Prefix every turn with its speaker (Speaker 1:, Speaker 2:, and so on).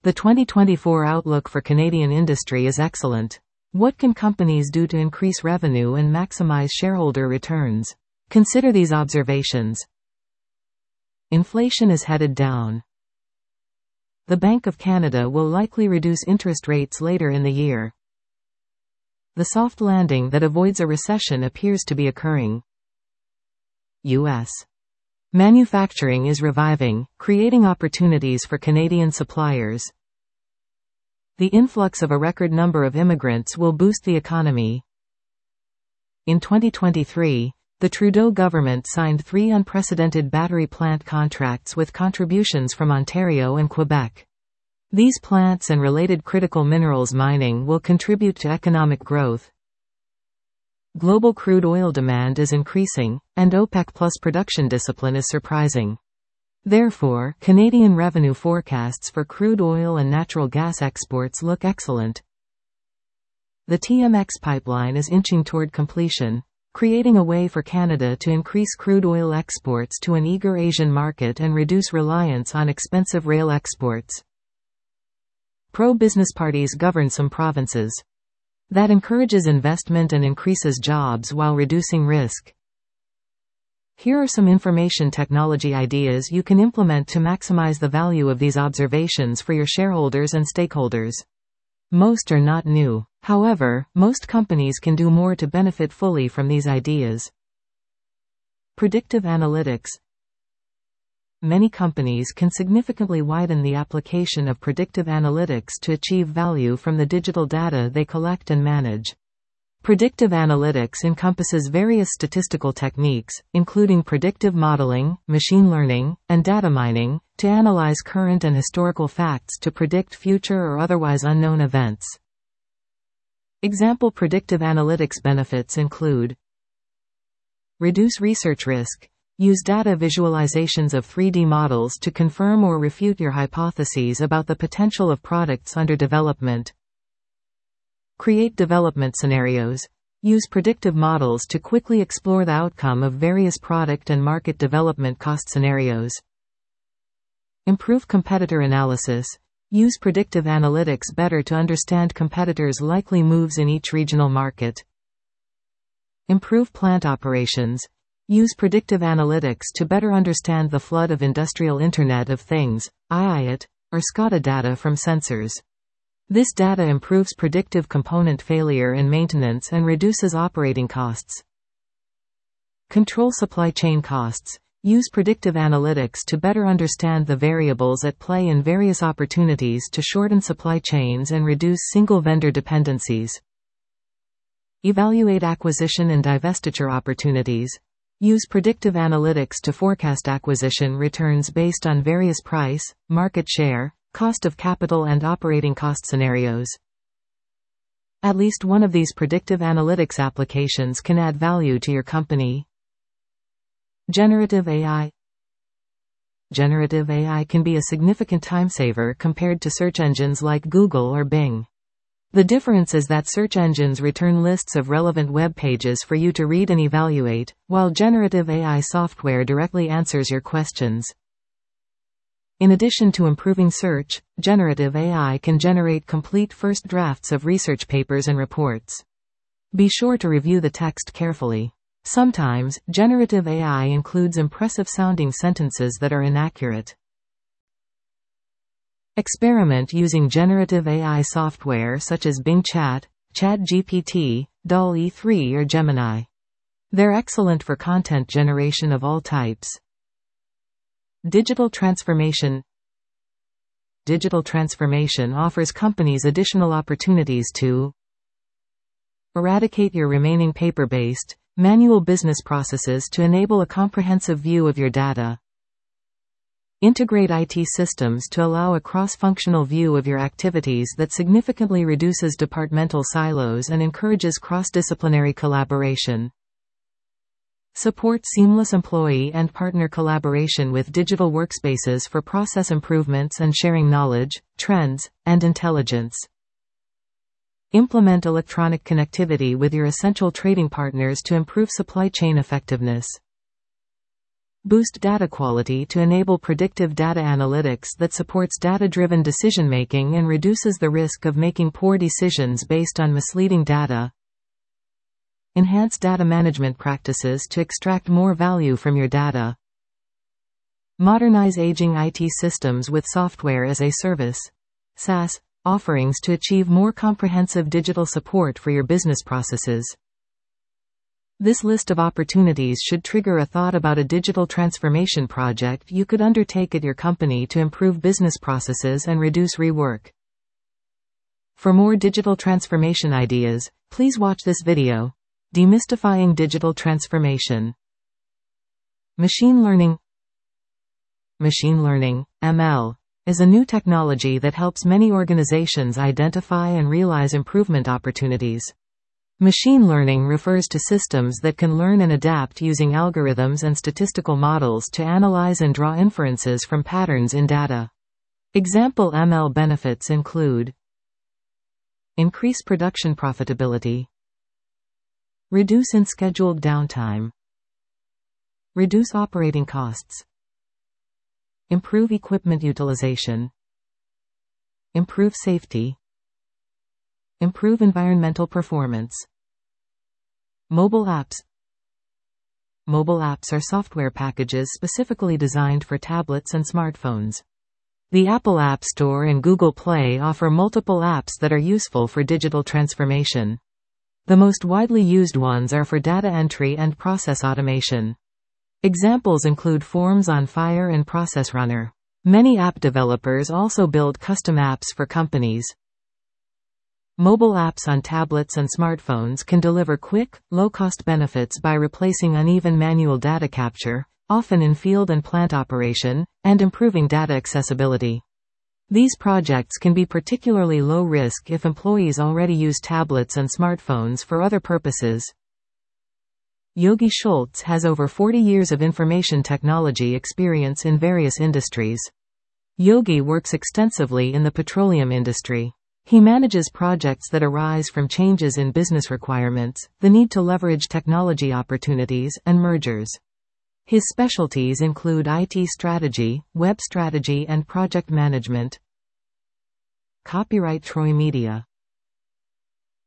Speaker 1: The 2024 outlook for Canadian industry is excellent. What can companies do to increase revenue and maximize shareholder returns? Consider these observations. Inflation is headed down. The Bank of Canada will likely reduce interest rates later in the year. The soft landing that avoids a recession appears to be occurring. U.S. manufacturing is reviving, creating opportunities for Canadian suppliers. The influx of a record number of immigrants will boost the economy. In 2023, the Trudeau government signed 3 unprecedented battery plant contracts with contributions from Ontario and Quebec. These plants and related critical minerals mining will contribute to economic growth. Global crude oil demand is increasing, and OPEC Plus production discipline is surprising. Therefore, Canadian revenue forecasts for crude oil and natural gas exports look excellent. The TMX pipeline is inching toward completion, creating a way for Canada to increase crude oil exports to an eager Asian market and reduce reliance on expensive rail exports. Pro-business parties govern some provinces. That encourages investment and increases jobs while reducing risk. Here are some information technology ideas you can implement to maximize the value of these observations for your shareholders and stakeholders. Most are not new. However, most companies can do more to benefit fully from these ideas. Predictive analytics. Many companies can significantly widen the application of predictive analytics to achieve value from the digital data they collect and manage. Predictive analytics encompasses various statistical techniques, including predictive modeling, machine learning, and data mining, to analyze current and historical facts to predict future or otherwise unknown events. Example predictive analytics benefits include: reduce research risk. Use data visualizations of 3D models to confirm or refute your hypotheses about the potential of products under development. Create development scenarios. Use predictive models to quickly explore the outcome of various product and market development cost scenarios. Improve competitor analysis. Use predictive analytics better to understand competitors' likely moves in each regional market. Improve plant operations. Use predictive analytics to better understand the flood of industrial Internet of Things, IoT, or SCADA data from sensors. This data improves predictive component failure and maintenance and reduces operating costs. Control supply chain costs. Use predictive analytics to better understand the variables at play in various opportunities to shorten supply chains and reduce single vendor dependencies. Evaluate acquisition and divestiture opportunities. Use predictive analytics to forecast acquisition returns based on various price, market share, cost of capital and operating cost scenarios. At least one of these predictive analytics applications can add value to your company. Generative AI. Generative AI can be a significant time saver compared to search engines like Google or Bing. The difference is that search engines return lists of relevant web pages for you to read and evaluate, while generative AI software directly answers your questions. In addition to improving search, generative AI can generate complete first drafts of research papers and reports. Be sure to review the text carefully. Sometimes, generative AI includes impressive-sounding sentences that are inaccurate. Experiment using generative AI software such as Bing Chat, ChatGPT, DALL-E 3 or Gemini. They're excellent for content generation of all types. Digital transformation. Digital transformation offers companies additional opportunities to eradicate your remaining paper-based, manual business processes to enable a comprehensive view of your data. Integrate IT systems to allow a cross-functional view of your activities that significantly reduces departmental silos and encourages cross-disciplinary collaboration. Support seamless employee and partner collaboration with digital workspaces for process improvements and sharing knowledge, trends, and intelligence. Implement electronic connectivity with your essential trading partners to improve supply chain effectiveness. Boost data quality to enable predictive data analytics that supports data-driven decision-making and reduces the risk of making poor decisions based on misleading data. Enhance data management practices to extract more value from your data. Modernize aging IT systems with software as a service (SaaS) offerings to achieve more comprehensive digital support for your business processes. This list of opportunities should trigger a thought about a digital transformation project you could undertake at your company to improve business processes and reduce rework. For more digital transformation ideas, please watch this video. Demystifying digital transformation. Machine learning. Machine learning, ML, is a new technology that helps many organizations identify and realize improvement opportunities. Machine learning refers to systems that can learn and adapt using algorithms and statistical models to analyze and draw inferences from patterns in data. Example ML benefits include: increase production profitability, reduce unscheduled downtime, reduce operating costs, improve equipment utilization, improve safety, improve environmental performance. Mobile apps. Mobile apps are software packages specifically designed for tablets and smartphones. The Apple App Store and Google Play offer multiple apps that are useful for digital transformation. The most widely used ones are for data entry and process automation. Examples include Forms on Fire and Process Runner. Many app developers also build custom apps for companies. Mobile apps on tablets and smartphones can deliver quick, low-cost benefits by replacing uneven manual data capture, often in field and plant operation, and improving data accessibility. These projects can be particularly low risk if employees already use tablets and smartphones for other purposes. Yogi Schultz has over 40 years of information technology experience in various industries. Yogi works extensively in the petroleum industry. He manages projects that arise from changes in business requirements, the need to leverage technology opportunities, and mergers. His specialties include IT strategy, web strategy, and project management. Copyright Troy Media.